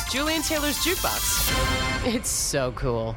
Julian Taylor's Jukebox. It's so cool.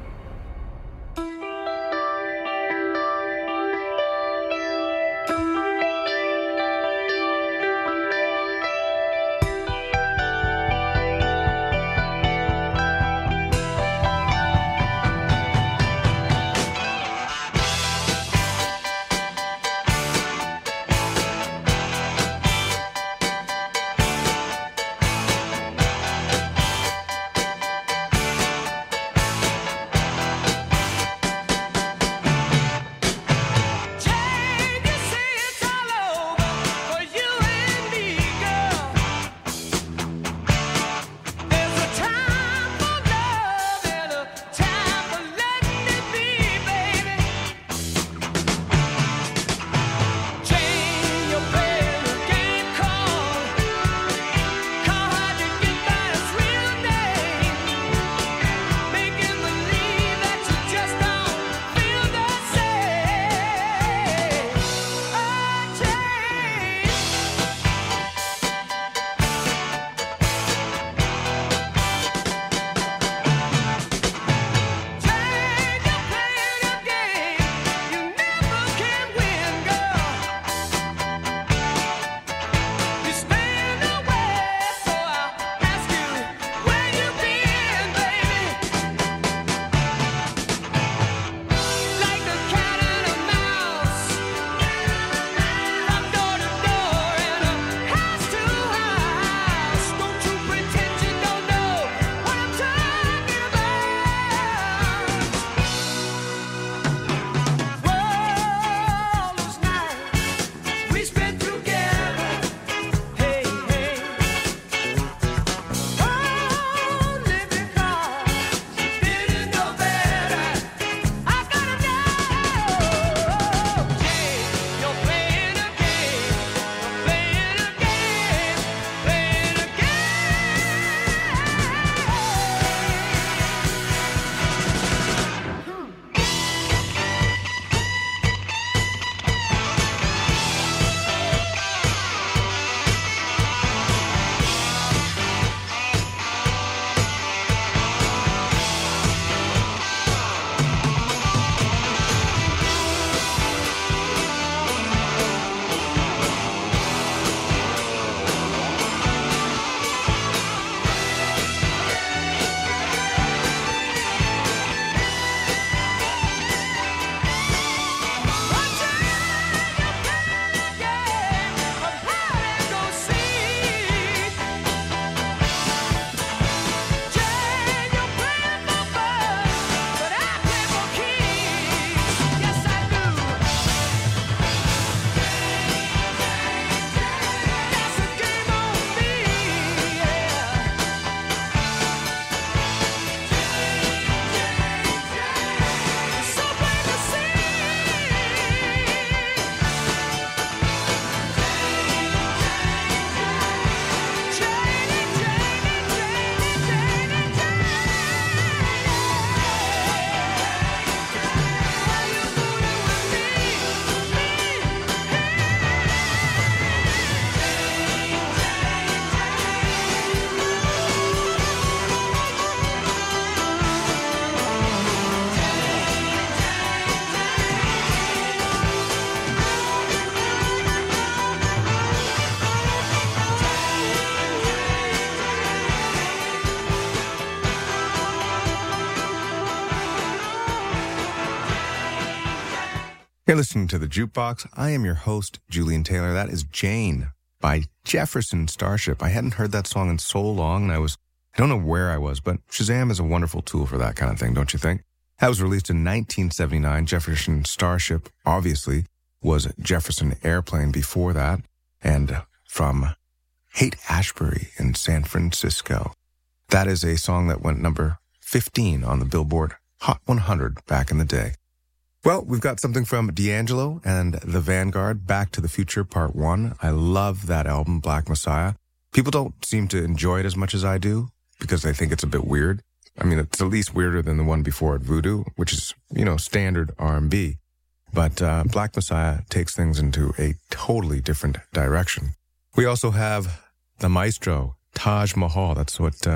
You're listening to The Jukebox. I am your host, Julian Taylor. That is Jane by Jefferson Starship. I hadn't heard that song in so long, and I don't know where I was, but Shazam is a wonderful tool for that kind of thing, don't you think? That was released in 1979. Jefferson Starship, obviously, was Jefferson Airplane before that, and from Haight-Ashbury in San Francisco. That is a song that went number 15 on the Billboard Hot 100 back in the day. Well, we've got something from D'Angelo and the Vanguard, Back to the Future Part 1. I love that album, Black Messiah. People don't seem to enjoy it as much as I do because they think it's a bit weird. I mean, it's at least weirder than the one before it, Voodoo, which is, standard R&B. But Black Messiah takes things into a totally different direction. We also have the maestro, Taj Mahal. That's what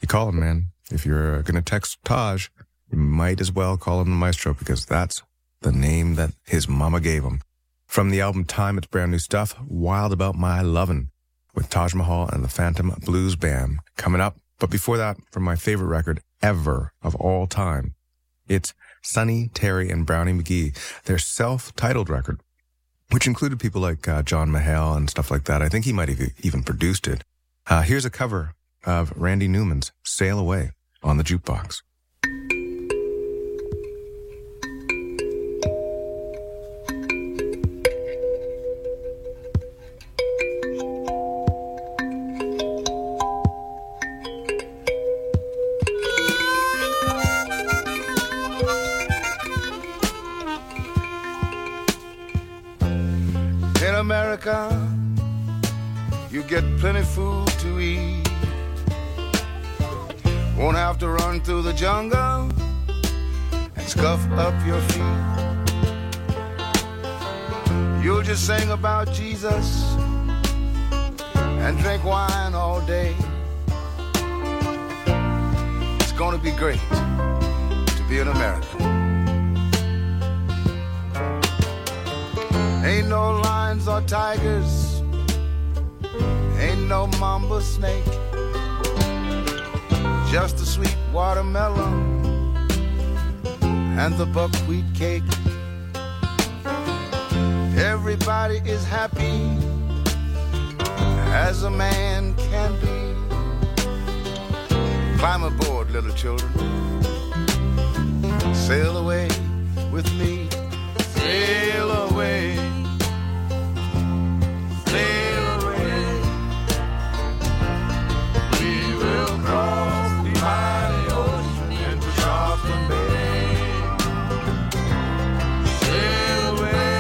You call him, man. If you're going to text Taj, you might as well call him the Maestro because that's the name that his mama gave him. From the album Time, it's brand new stuff, Wild About My Lovin', with Taj Mahal and the Phantom Blues Band coming up. But before that, from my favorite record ever of all time, it's Sonny Terry and Brownie McGhee, their self-titled record, which included people like John Mayall and stuff like that. I think he might have even produced it. Here's a cover of Randy Newman's Sail Away on the Jukebox. In America, you get plenty food to eat. Won't have to run through the jungle and scuff up your feet. You'll just sing about Jesus and drink wine all day. It's gonna be great to be an American. Ain't no lions or tigers, ain't no mamba snake, just a sweet watermelon and the buckwheat cake. Everybody is happy as a man can be. Climb aboard, little children, sail away with me. Sail away, sail away. We will cross the mighty ocean into Charleston Bay. Sail away,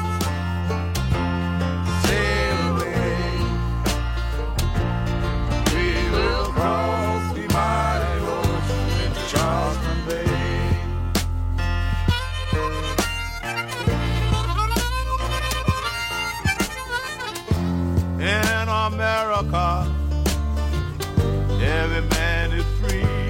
sail away. We will cross the mighty ocean into Charleston Bay. In America, every man is free.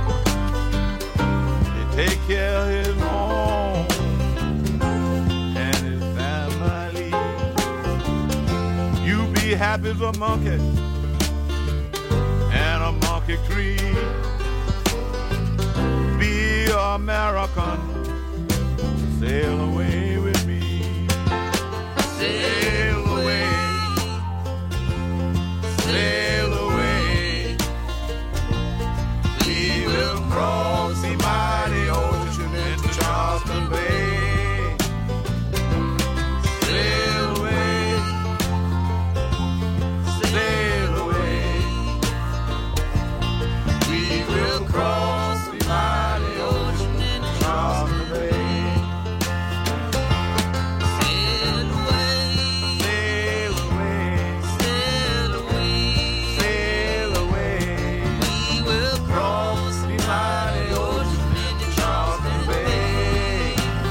They take care of his home and his family. You be happy as a monkey and a monkey creed. Be American, sail away with me. Sail away. Sail away. We will cross the mighty ocean into Charleston Bay. Sail away. Sail away. We will cross the mighty ocean into Charleston Bay. Sail away. Sail away. Sail away. Sail away. We will cross the mighty ocean into Charleston Bay.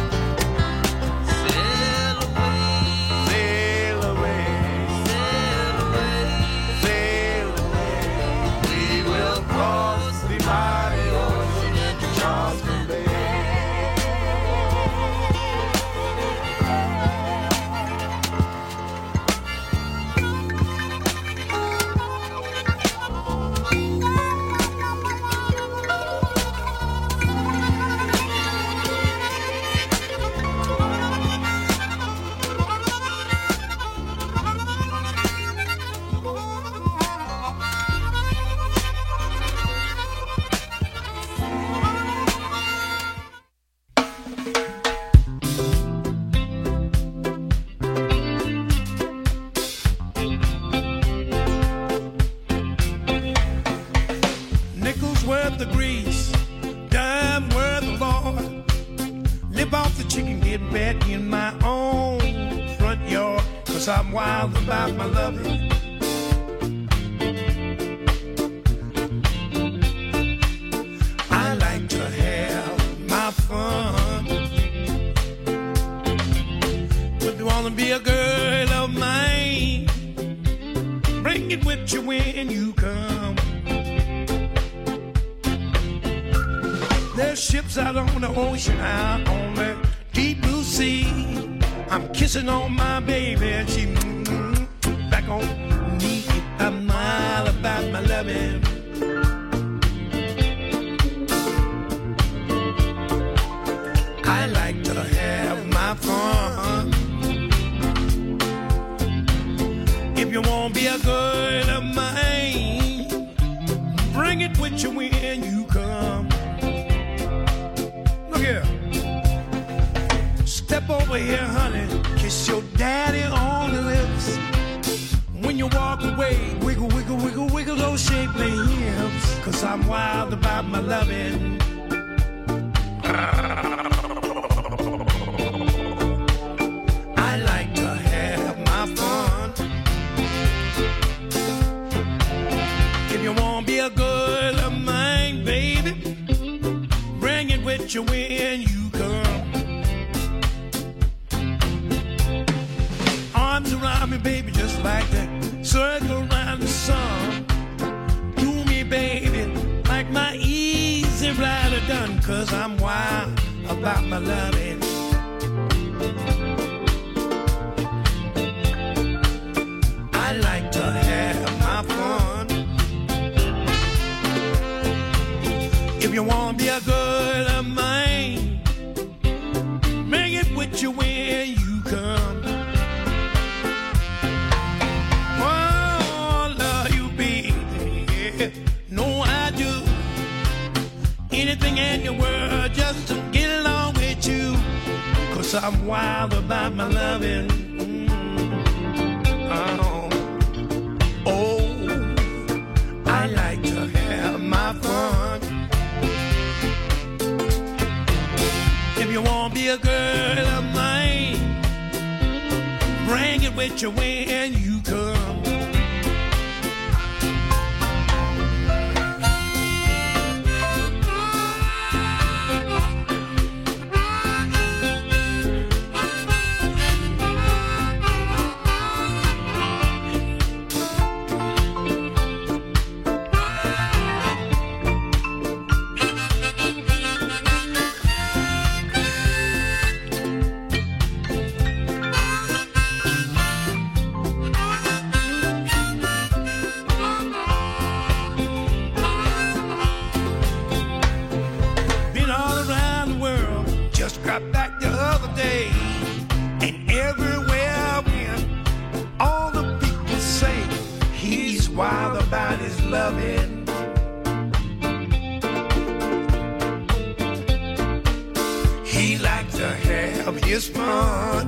Sail away. Sail away. Sail away. Sail away. We will cross the mighty ocean into Charleston Bay. Nickels worth the grease, dime worth the Lord. Live off the chicken, get back in my own front yard, 'cause I'm wild about my loving. I like to have my fun, but you wanna be a girl of mine, bring it with you when you come. There's ships out on the ocean, out on the deep blue sea. I'm kissing on my baby and she back on me. I'm wild about my loving. I like to have my fun. If you won't be a girl of mine, bring it with you when you come. Look here. Step over here, honey. Kiss your daddy on the lips. When you walk away, wiggle, wiggle, wiggle, wiggle those shapely hips. 'Cause I'm wild about my loving. I like to have my fun. If you won't be a girl of mine, baby, bring it with you when you come. Arms around me, baby, just like that. Circle around the sun. Do me, baby, like my easy rider done. 'Cause I'm wild about my loving. I like to have my fun. If you want to be a girl of mine, bring it with you when you come. Oh, love you, baby. No, I do anything in the world just to get along with you. 'Cause I'm wild about my loving. Oh, I like to have my fun. If you won't be a girl of mine, bring it with you when you come. Got back the other day, and everywhere I went, all the people say he's wild about his loving. He likes to have his fun.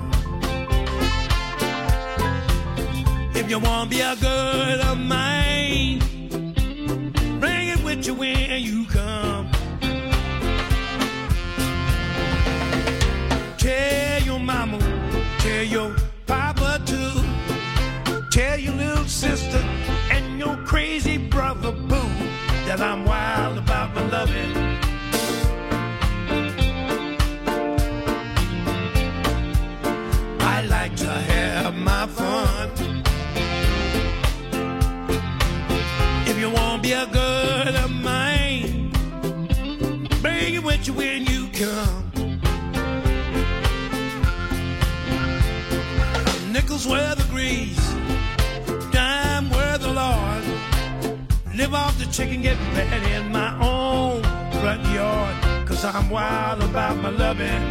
If you want to be a girl of mine, bring it with you when you come. Tell your mama, tell your papa too. Tell your little sister and your crazy brother boo that I'm wild about my loving. I like to have my fun. If you want to be a girl of mine, bring it with you when you come. Nickels worth the grease, dime worth the Lord. Live off the chicken, get fat in my own front yard. 'Cause I'm wild about my loving.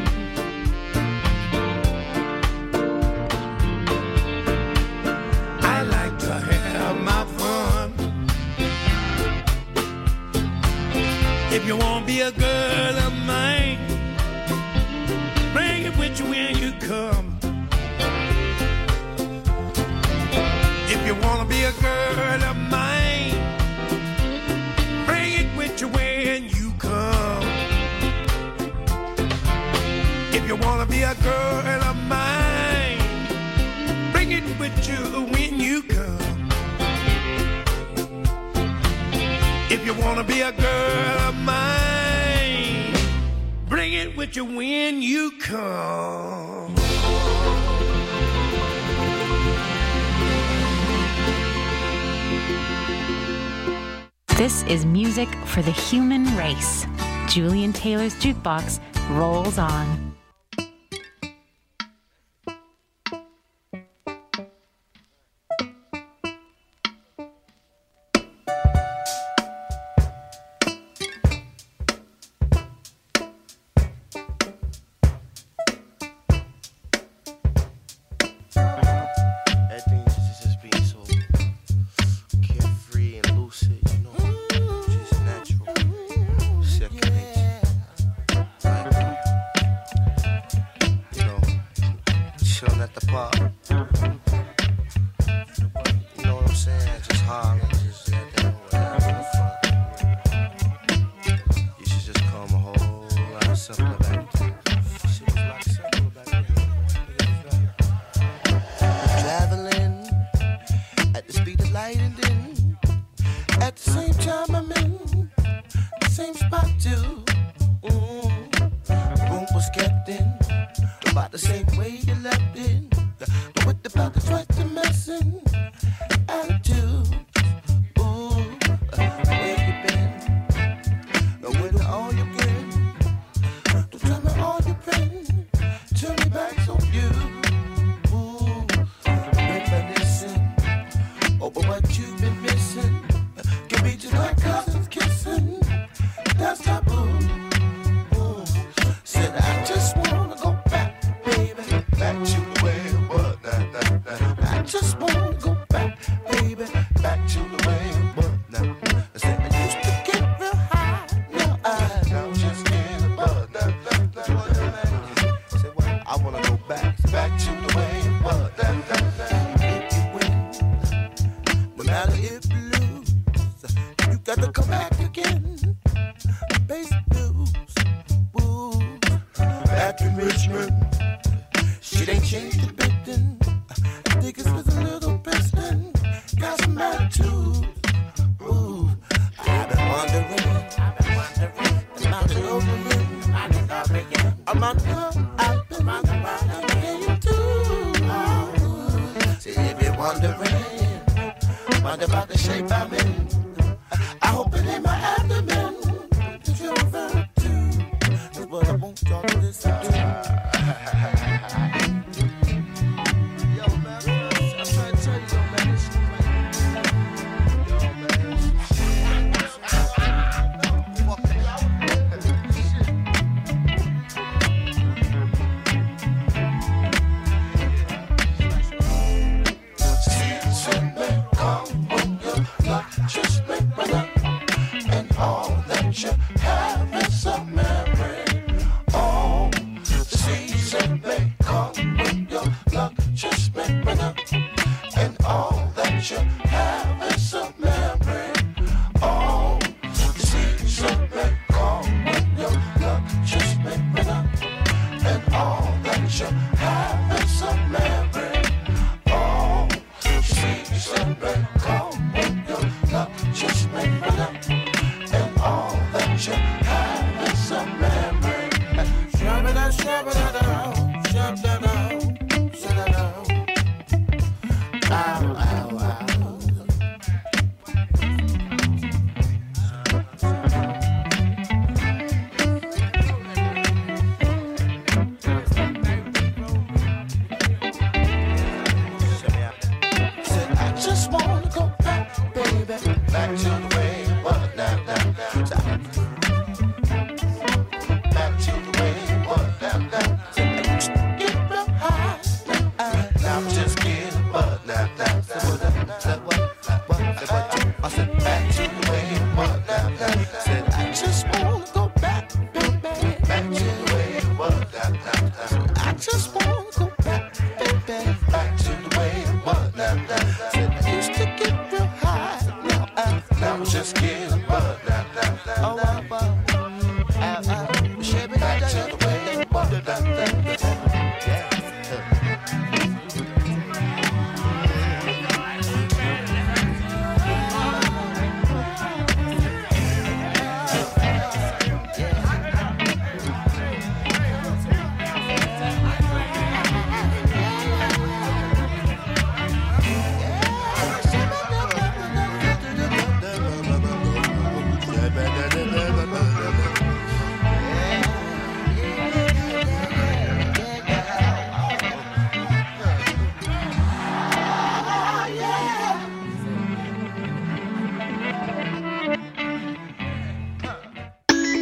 I like to have my fun. If you want to be a girl of mine, bring it with you when you come. If you wanna be a girl of mine, bring it with you when you come. If you wanna be a girl of mine, bring it with you when you come. If you wanna be a girl of mine, bring it with you when you come. This is music for the human race. Julian Taylor's Jukebox rolls on.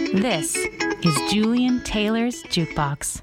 This is Julian Taylor's Jukebox.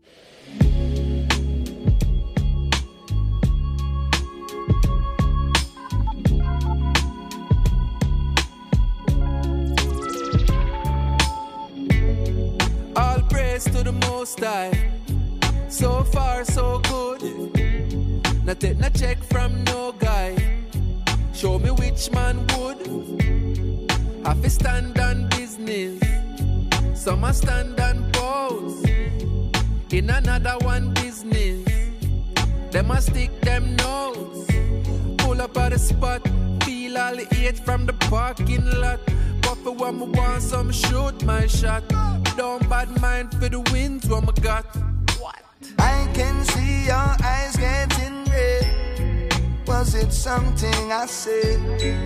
All praise to the Most High. So far, so good. Not take no check from no guy. Show me which man would. Have to stand on business. Some a stand and pose. In another one business. Them a stick them nose. Pull up at the spot. Feel all the hate from the parking lot. But for when I want some, shoot my shot. Don't bad mind for the wins what I got. What? I can see your eyes getting red. Was it something I said?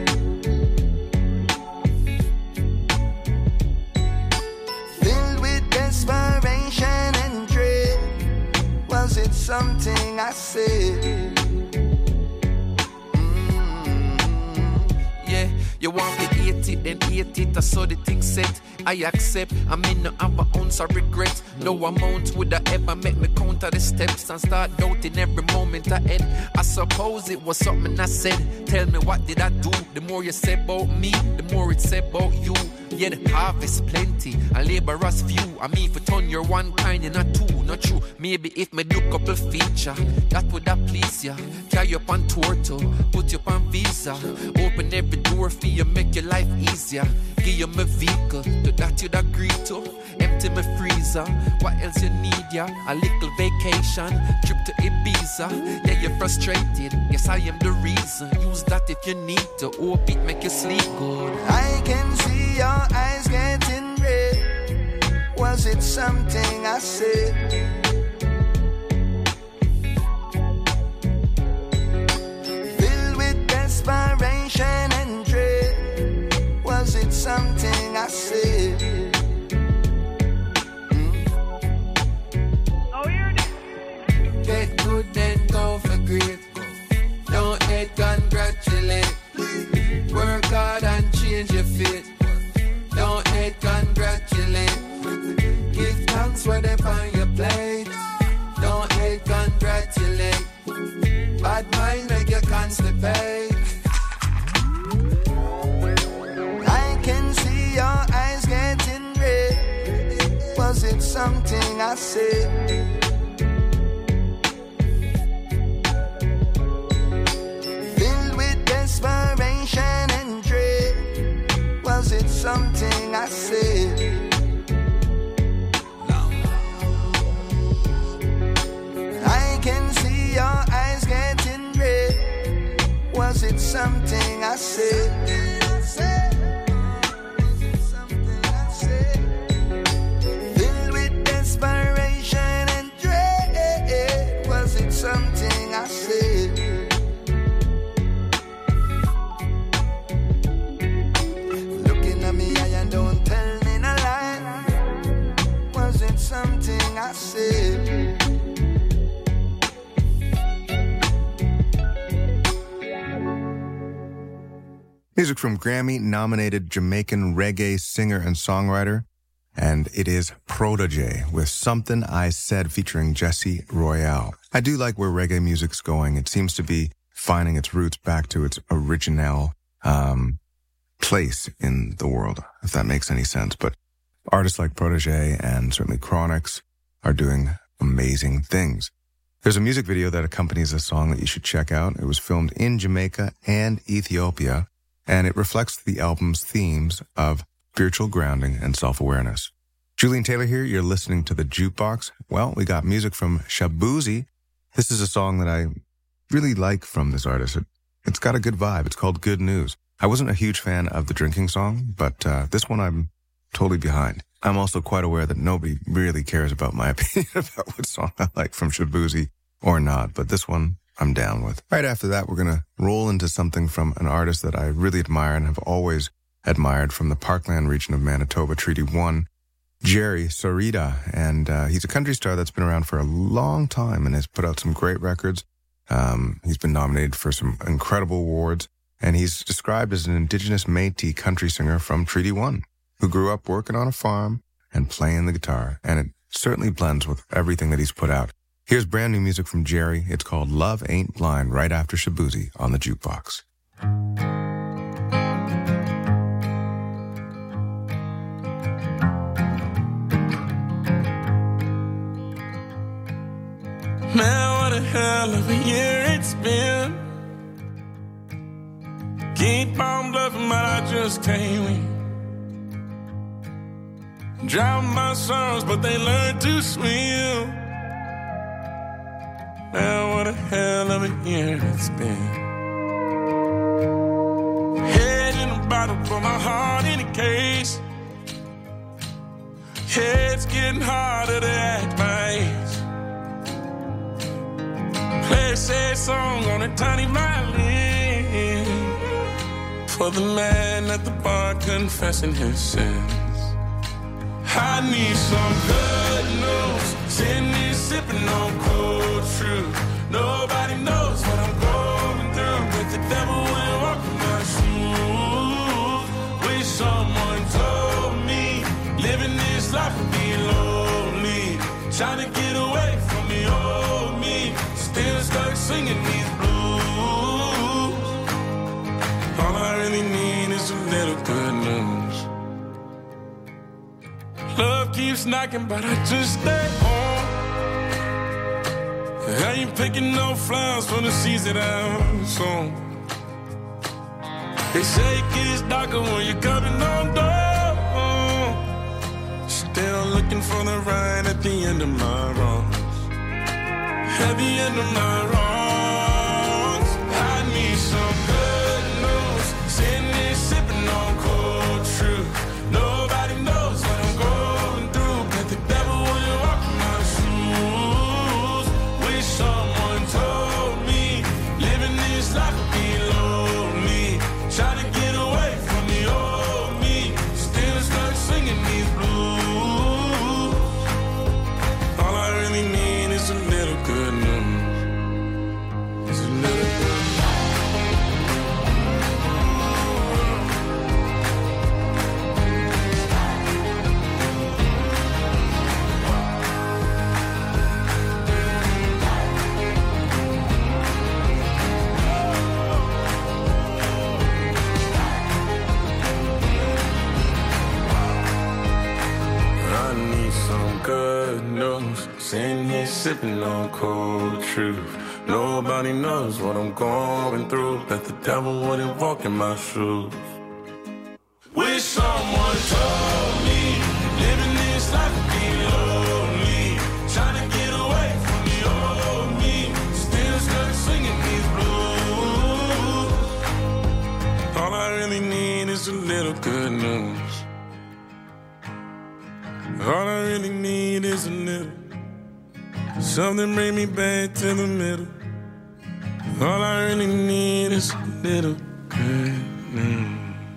Filled with desperation and dread. Was it something I said? Yeah, you want me hate it, then hate it. I saw the thing set. I accept, I mean no have an ounce of regret. No amount would I ever make me counter the steps and start doubting every moment I had. I suppose it was something I said. Tell me what did I do? The more you say about me, the more it say about you. Yeah, the harvest plenty, and laborers few. I mean, for turn you're one kind and not two, not true. Maybe if me do couple feature, that would have please ya. Carry you up on tour to, put you up on visa. Open every door for you, make your life easier. Give you my vehicle, to that you'd agree to. Empty my freezer, what else you need ya? A little vacation, trip to Ibiza. Yeah, you're frustrated, yes I am the reason. Use that if you need to, hope it make you sleep good. I can see your eyes getting red. Was it something I said? Filled with desperation and dread. Was it something I said? Get good then go for great. Don't hate, congratulate. Work hard and change your fate. Don't hate, congratulate. Give thanks when they find your plate. Don't hate, congratulate. Bad mind make you constipate. I can see your eyes getting red. Was it something I said? Desperation and dread. Was it something I said? I can see your eyes getting red. Was it something I said? Filled with desperation and dread. Was it something I said? Something I said. Music from Grammy-nominated Jamaican reggae singer and songwriter, and it is Protégé with Something I Said featuring Jesse Royale. I do like where reggae music's going. It seems to be finding its roots back to its original place in the world, if that makes any sense. But artists like Protégé and certainly Chronixx are doing amazing things. There's a music video that accompanies this song that you should check out. It was filmed in Jamaica and Ethiopia, and it reflects the album's themes of spiritual grounding and self-awareness. Julian Taylor here. You're listening to The Jukebox. Well, we got music from Shaboozey. This is a song that I really like from this artist. It's got a good vibe. It's called Good News. I wasn't a huge fan of the drinking song, but this one I'm totally behind. I'm also quite aware that nobody really cares about my opinion about what song I like from Shaboozey or not, but this one I'm down with. Right after that, we're going to roll into something from an artist that I really admire and have always admired from the Parkland region of Manitoba, Treaty 1, Jerry Sarita. And he's a country star that's been around for a long time and has put out some great records. He's been nominated for some incredible awards, and he's described as an Indigenous Métis country singer from Treaty 1. who grew up working on a farm and playing the guitar, and it certainly blends with everything that he's put out. Here's brand new music from Jerry. It's called Love Ain't Blind, right after Shaboozey on the Jukebox. Man, what a hell of a year it's been. Keep on bluffing, but I just can't win. Drown my sorrows, but they learn to swim. Man, what a hell of a year it's been. Head in a bottle, put my heart in a case. Yeah, it's getting harder to act my age. Play a sad song on a tiny violin for the man at the bar confessing his sins. I need some good news. Sitting here sipping on cold truth. Nobody knows what I'm going through, but the devil will walk in my shoes. Wish someone told me living this life would be lonely. Trying to get away from the old me. Still stuck singing these blues. All I really need is a little good news. Love keeps knocking, but I just stay home. I ain't picking no flowers for the seeds that I'm sown. They say it gets darker when you're coming on down. Still looking for the right at the end of my wrongs. At the end of my wrongs, I need some good news. Sitting here sipping on cold truth. Nobody knows what I'm going through, but the devil will walk in my shoes. Wish someone told me living this life would be lonely. Try to get away from the old me. Still stuck singing these blues. All I really need is a little good news. It's a little good. I need some good news. Sitting here sipping on cold truth. Nobody knows what I'm going through, but the devil wouldn't walk in my shoes. Wish someone told me living this life would be lonely. Trying to get away from the old me. Still stuck singing these blues. All I really need is a little good news. All I really need is a little. Something bring me back to the middle. All I really need is a little good news.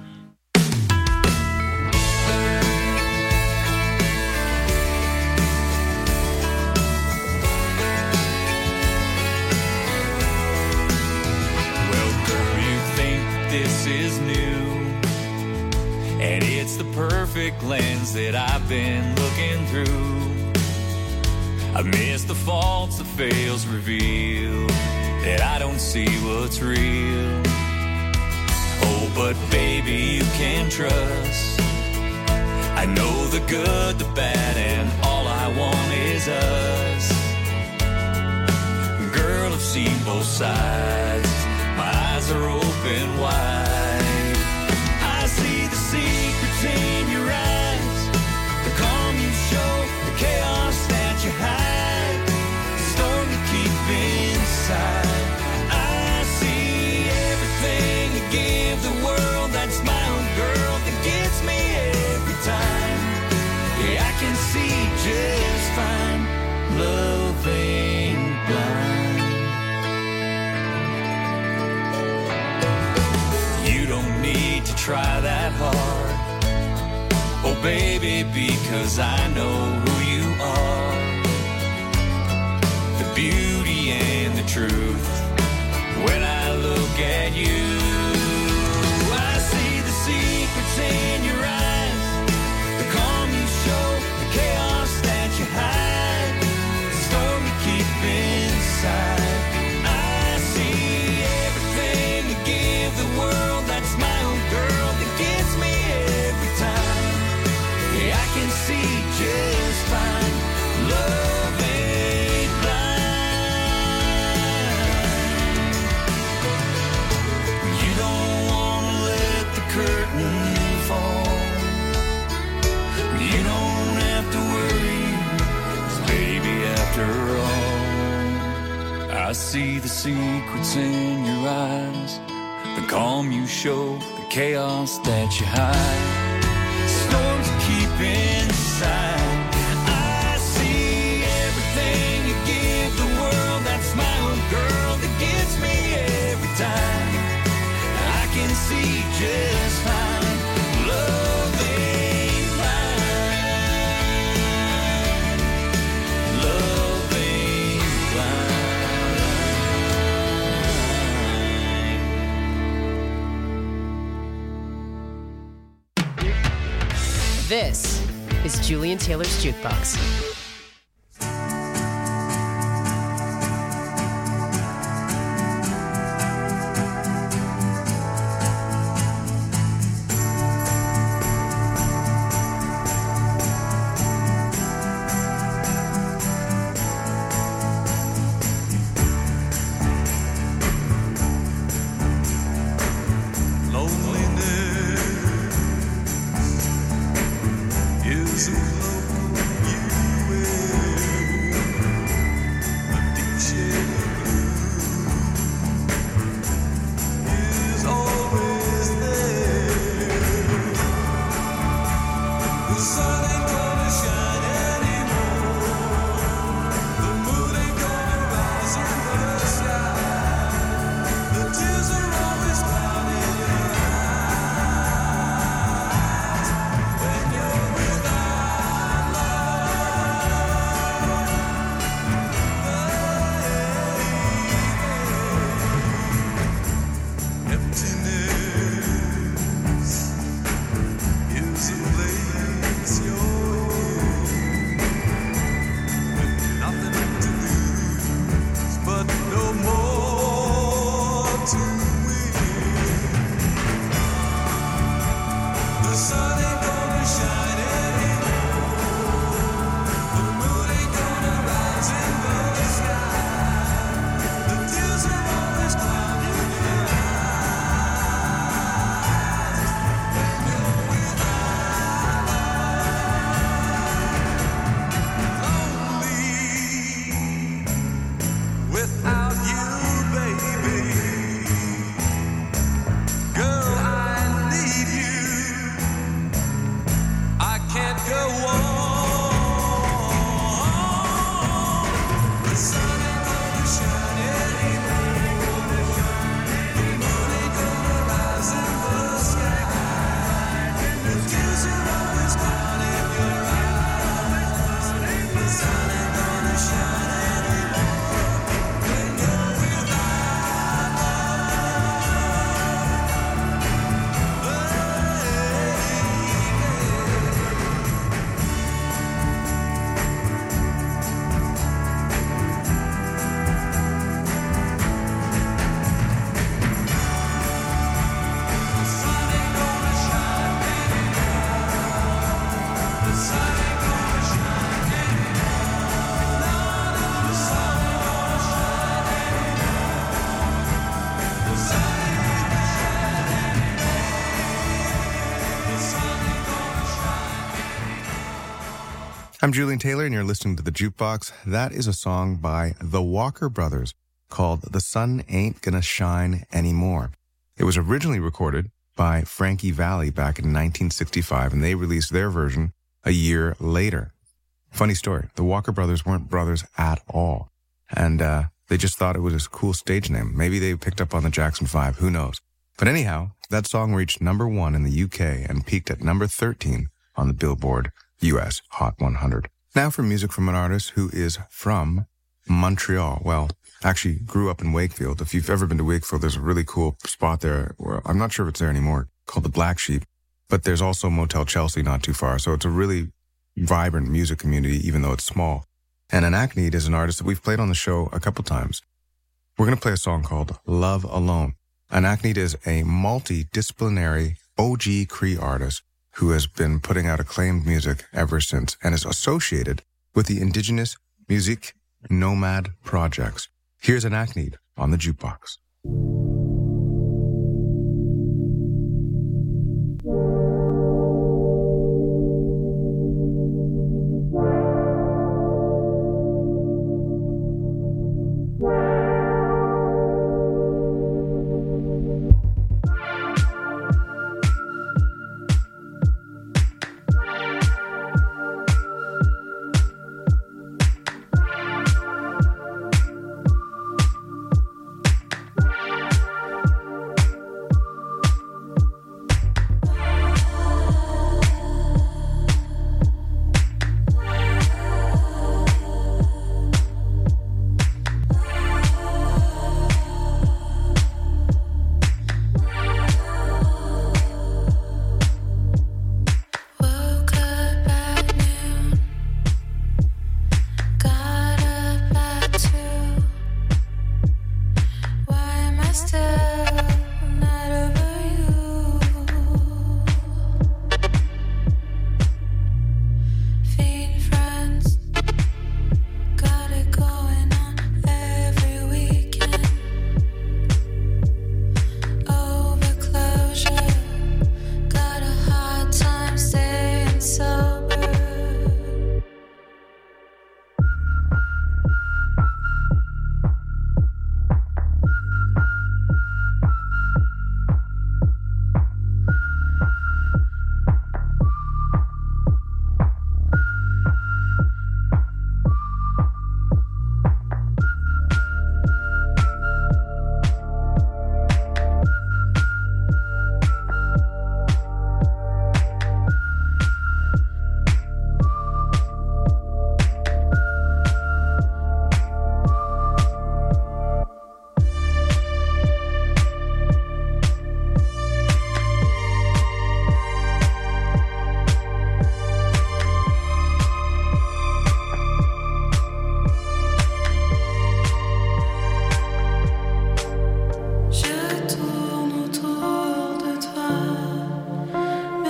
Well, girl, you think this is new, and it's the perfect lens that I've been looking through. I miss the faults, the fails reveal that I don't see what's real. Oh, but baby, you can trust. I know the good, the bad, and all I want is us. Girl, I've seen both sides. My eyes are open wide. I see the secrets in your eyes, the calm you show, the chaos that you hide, the storm you keep inside. I see everything you give the world, that smile, girl, that gets me every time. Yeah, I can see just fine. Love ain't blind. You don't need to try that hard, oh baby, because I know who you are. The beauty and the truth. When I look at you, I see the secrets in your eyes, see the secrets in your eyes, the calm you show, the chaos that you hide. Storms you keep inside. I see everything you give the world. That smile, girl, that gets me every time. I can see just fine. Love ain't blind. Love ain't blind. This is Julian Taylor's Jukebox. I'm Julian Taylor, and you're listening to The Jukebox. That is a song by the Walker Brothers called The Sun Ain't Gonna Shine Anymore. It was originally recorded by Frankie Valli back in 1965, and they released their version a year later. Funny story, the Walker Brothers weren't brothers at all, and they just thought it was a cool stage name. Maybe they picked up on the Jackson 5, who knows? But anyhow, that song reached number 1 in the UK and peaked at number 13 on the Billboard US Hot 100. Now for music from an artist who is from Montreal. Well, actually grew up in Wakefield. If you've ever been to Wakefield, there's a really cool spot there. Where I'm not sure if it's there anymore, called the Black Sheep. But there's also Motel Chelsea not too far. So it's a really vibrant music community, even though it's small. And Anakneed is an artist that we've played on the show a couple times. We're going to play a song called Love Alone. Anakneed is a multidisciplinary OG Cree artist who has been putting out acclaimed music ever since and is associated with the Indigenous Music Nomad Projects. Here's Anakneed on the Jukebox.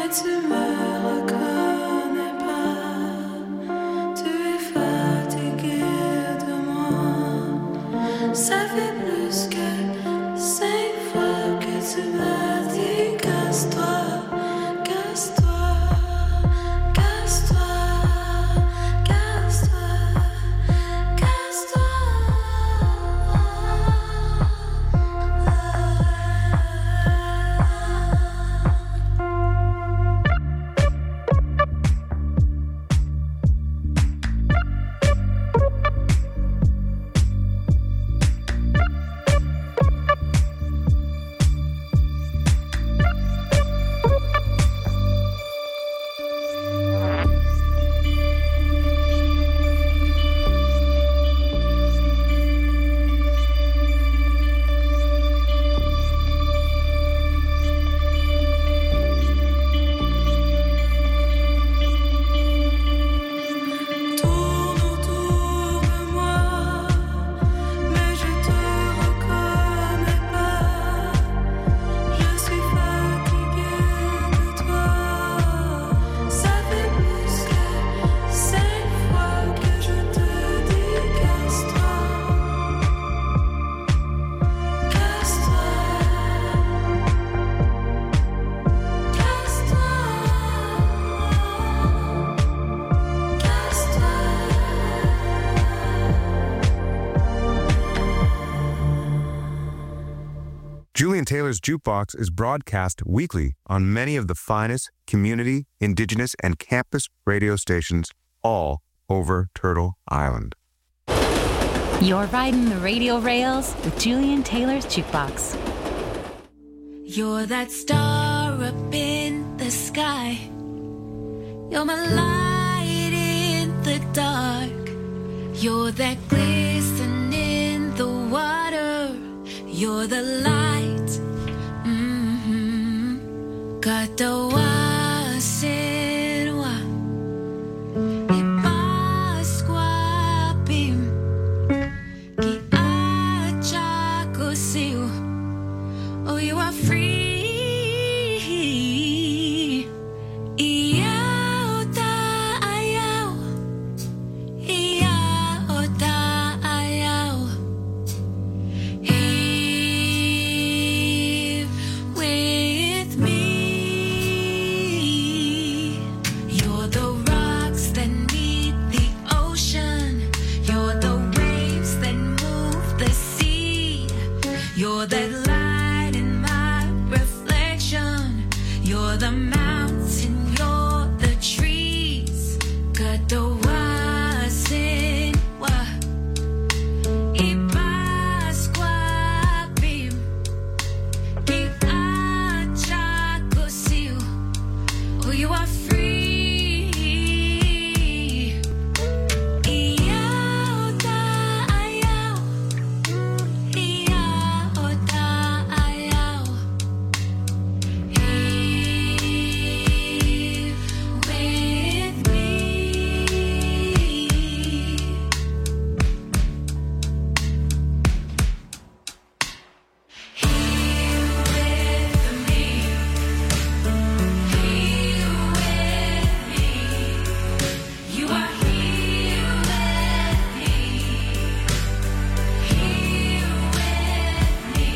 Julian Taylor's Jukebox is broadcast weekly on many of the finest community, indigenous, and campus radio stations all over Turtle Island. You're riding the radio rails with Julian Taylor's Jukebox. You're that star up in the sky. You're my light in the dark. You're that glisten in the water. You're the light. Katawa serwa. Ipasqua pim. Ki acha siu. Oh, you are free. Iao ta ayao. Iao ta ayao. Here with me. You're the rocks that meet the ocean. You're the waves that move the sea. You're that light in my reflection. You're the mountain, you're the trees. Katawa senwa. Ipasqua pim. Ki acha kosiu. Oh, you are free. Iao ta ayao. Iao ta ayao. Here with me. Here with me. Here with me. You are here with me. Here with me.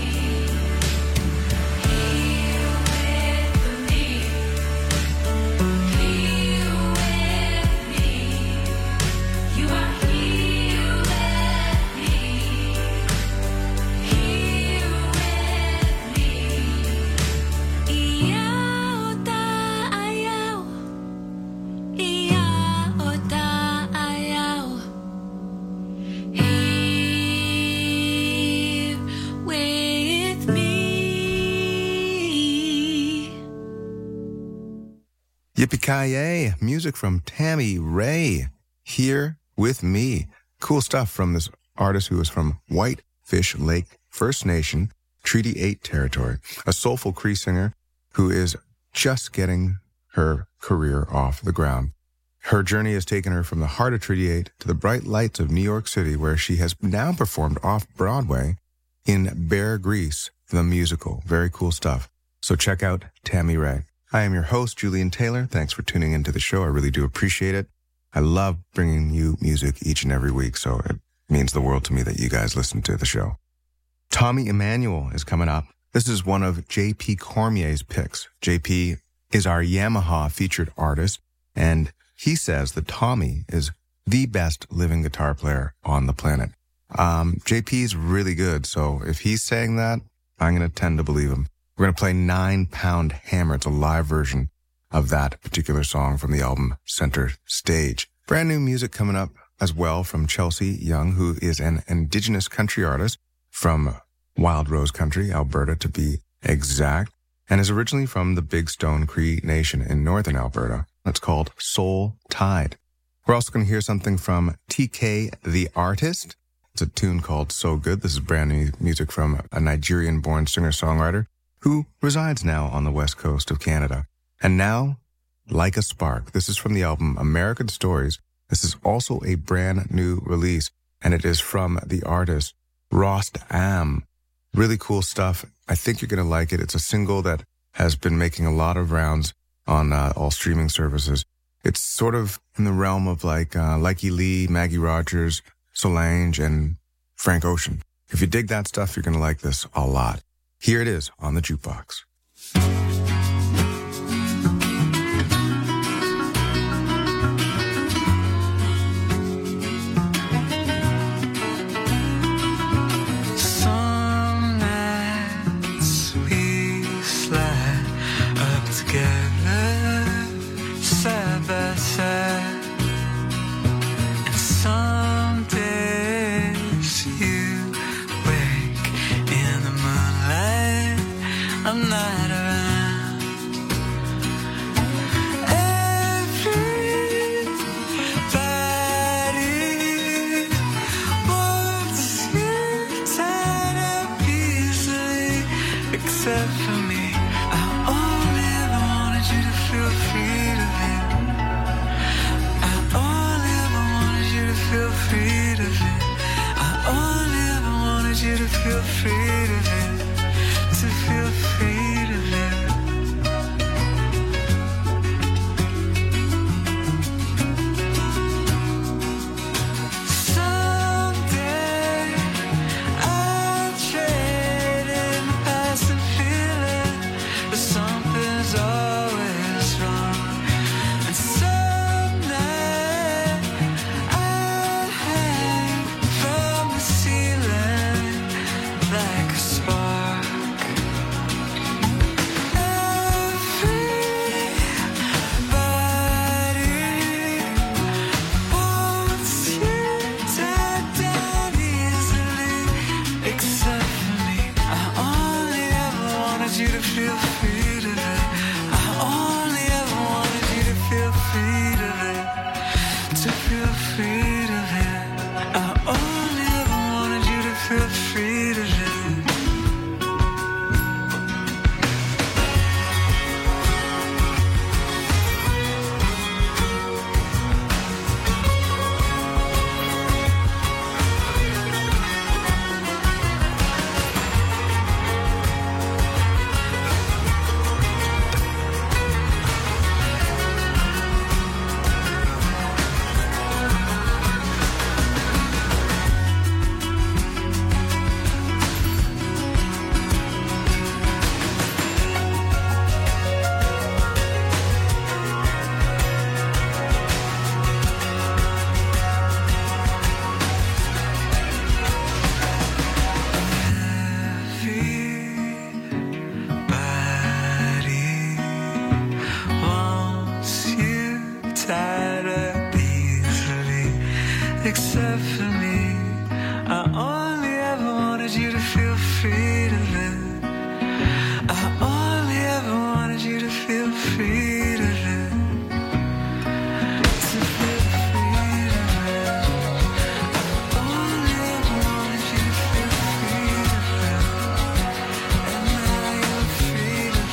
Here with me. Here with me. You are here with me. Here with me. Iao ta ayao. Iao ta ayao. Here with me. Yippee-ki-yay! Music from Tammy Ray. Here with me. Cool stuff from this artist who is from Whitefish Lake First Nation, Treaty 8 territory. A soulful Cree singer who is just getting her career off the ground. Her journey has taken her from the heart of Treaty 8 to the bright lights of New York City, where she has now performed off-Broadway in Bear Grease, the musical. Very cool stuff. So check out Tammy Ray. I am your host, Julian Taylor. Thanks for tuning into the show. I really do appreciate it. I love bringing you music each and every week, so it means the world to me that you guys listen to the show. Tommy Emmanuel is coming up. This is one of J.P. Cormier's picks. J.P. is our Yamaha featured artist, and he says that Tommy is the best living guitar player on the planet. J.P. is really good, so if he's saying that, I'm going to tend to believe him. We're going to play 9 Pound Hammer. It's a live version of that particular song from the album Center Stage. Brand new music coming up as well from Chelsea Young, who is an indigenous country artist from Wild Rose Country, Alberta to be exact, and is originally from the Big Stone Cree Nation in northern Alberta. It's called Soul Tide. We're also going to hear something from TK the Artist. It's a tune called So Good. This is brand new music from a Nigerian-born singer-songwriter who resides now on the west coast of Canada. And now, Like a Spark. This is from the album American Stories. This is also a brand new release, and it is from the artist Rost Am. Really cool stuff. I think you're going to like it. It's a single that has been making a lot of rounds on all streaming services. It's sort of in the realm of like Likey Lee, Maggie Rogers, Solange, and Frank Ocean. If you dig that stuff, you're going to like this a lot. Here it is on the Jukebox. Some nights we slide up together, side by side, and some days you wake in the moonlight. I'm not around. Everybody wants you tied up easily, except for me. I only ever wanted you to feel free to live. I only ever wanted you to feel free to live. I only ever wanted you to feel free to live. To feel free to live. Someday I'll trade in the past and feeling that something's always wrong. And someday I'll hang from the ceiling like a spark. You to feel free to live. I only ever wanted you to feel free to live. To feel free to live. I only ever wanted you to feel free to live. Except for me, I only ever wanted you to feel free to live. I only ever wanted you to feel free to live. To feel free to live. I only ever wanted you to feel free to live. And now you're free to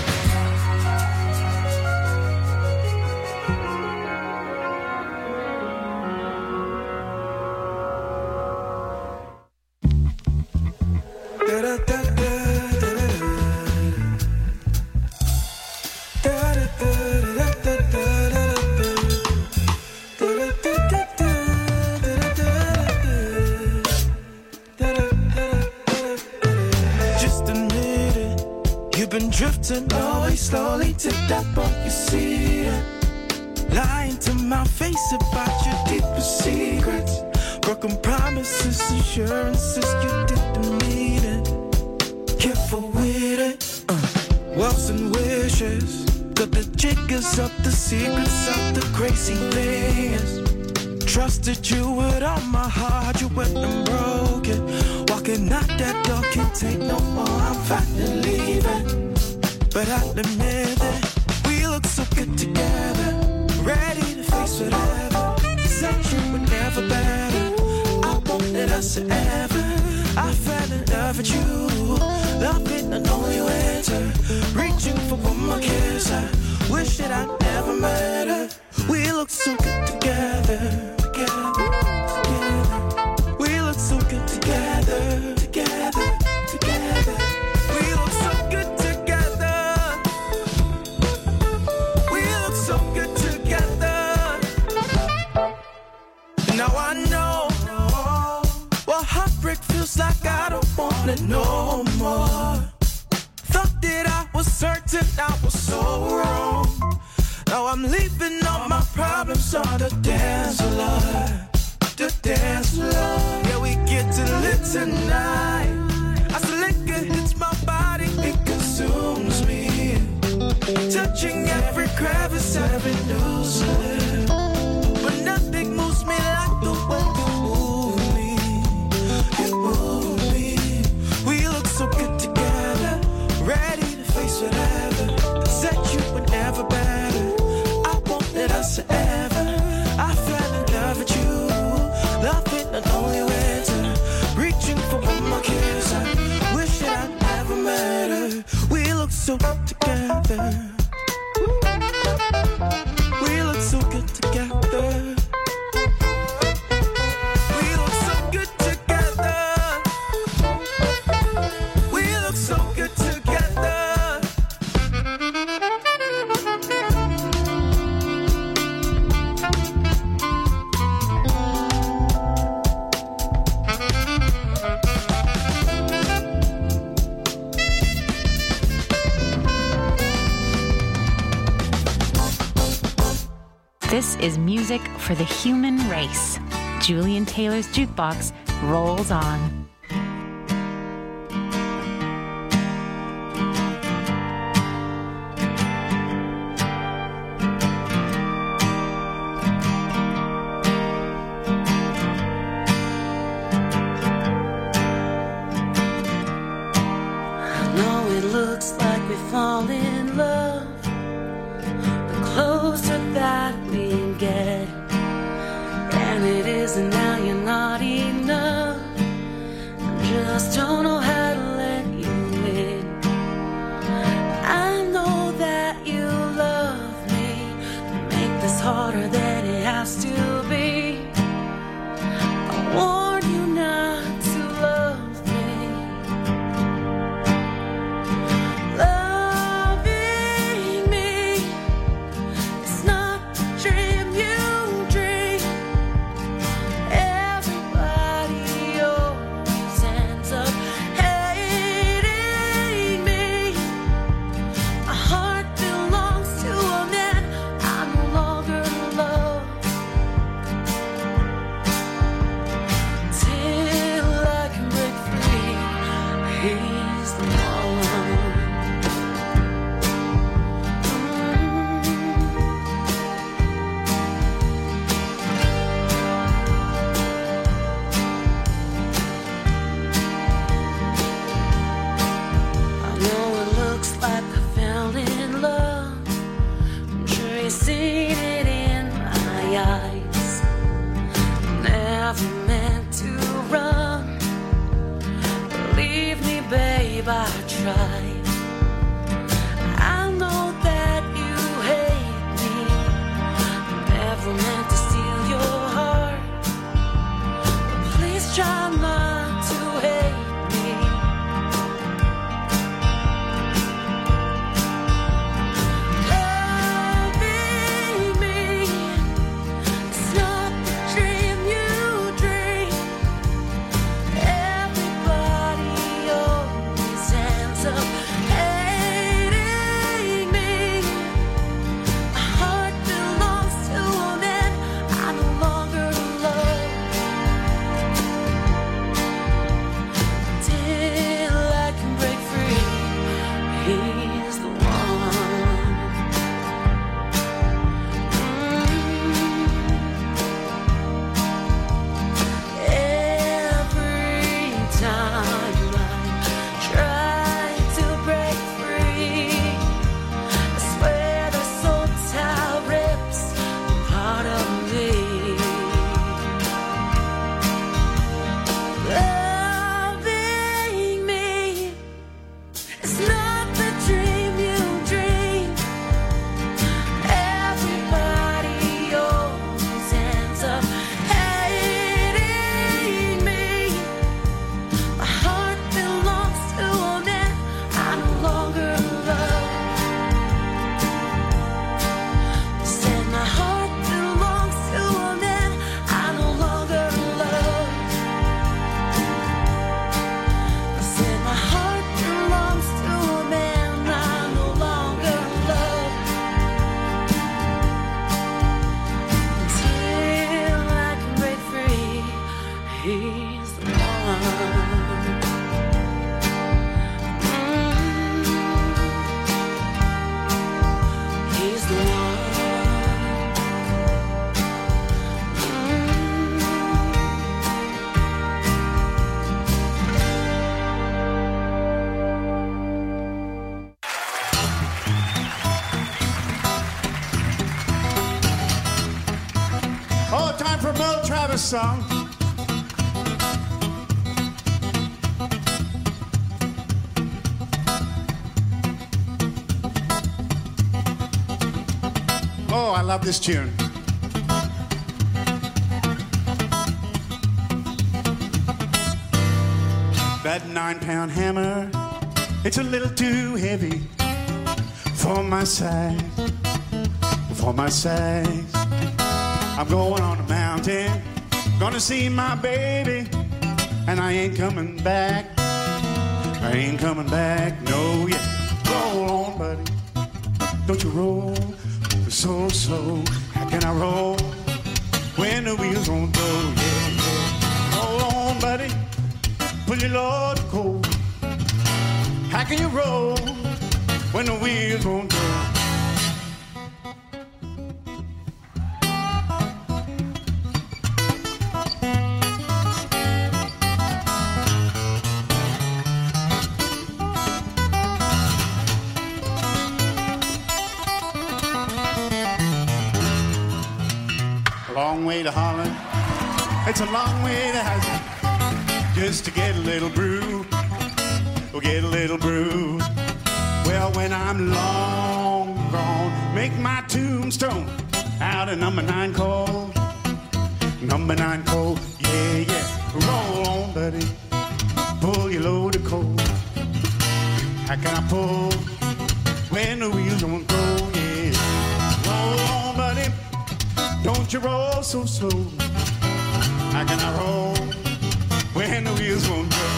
live. turn away slowly to that point you see it. Lying to my face about your deepest secrets. Broken promises, assurances you didn't need it. Careful with it, wells and wishes. Got the jiggers up, the secrets of the crazy things. Trusted you with all my heart, you went and broke it. Walking out that door, can't take no more, I'm finally leaving. But I'll admit that we look so good together. Ready to face whatever. Said you were never better. I wanted us forever. I fell in love with you. Loving the only winter. Reaching for one more kiss. I wish that I never met her. We look so good together. Together, together. We look so good together. Together, together. We look so good together. We look so good together. Now I know what heartbreak feels like. I don't want it no more. Thought that I was certain I was so wrong. Now I'm leaving all my problems on the dance floor. The dance floor. Yeah, we get to live tonight. As the liquor hits my body, it consumes me. Touching every crevice, every loose lip. But nothing moves me like the way you move me. You move me. We look so good together. Ready to face whatever. Said you were never better. I wanted us forever. I fell in love with you. Loving the lonely winter. Reaching for one more kiss. I wish that I never met her. We look so good together. We look so good together. We look so good together. We look so good together. This is music for the human race. Julian Taylor's Jukebox rolls on. I know it looks like we fall in love. The closer that we get, and it isn't now you're not enough. a song. Oh, I love this tune. That 9-pound hammer, it's a little too heavy for my size, for my size. I'm going on a mountain, gonna see my baby, and I ain't coming back. I ain't coming back, no, yeah. Roll on, buddy, don't you roll so slow. How can I roll when the wheels won't go? Yeah, yeah. Roll on, buddy, pull your load cold. How can you roll when the wheels won't go? Long way to Holland, it's a long way to Hazard, just to get a little brew, or get a little brew. Well, when I'm long gone, make my tombstone out of number 9 coal. Number 9 coal, yeah, yeah. Roll on, buddy, pull your load of coal. How can I pull when the wheels don't go? Yeah, roll on, buddy, don't you roll so slow. How can I roll when the wheels won't go?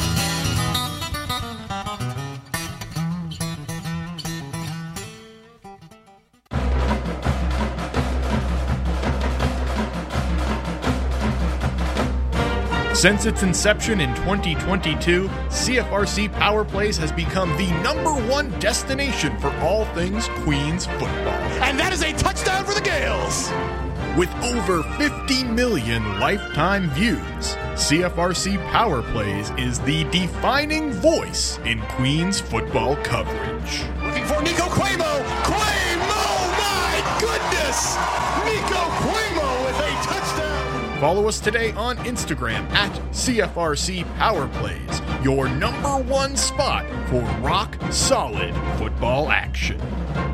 Since its inception in 2022, CFRC Power Plays has become the #1 destination for all things Queens football. And that is a touchdown for the Gales! With over 50 million lifetime views, CFRC Power Plays is the defining voice in Queens football coverage. Looking for Nico Cuomo! Cuomo! My goodness! Nico Cuomo with a touchdown! Follow us today on Instagram at CFRC Power Plays, your #1 spot for rock solid football action.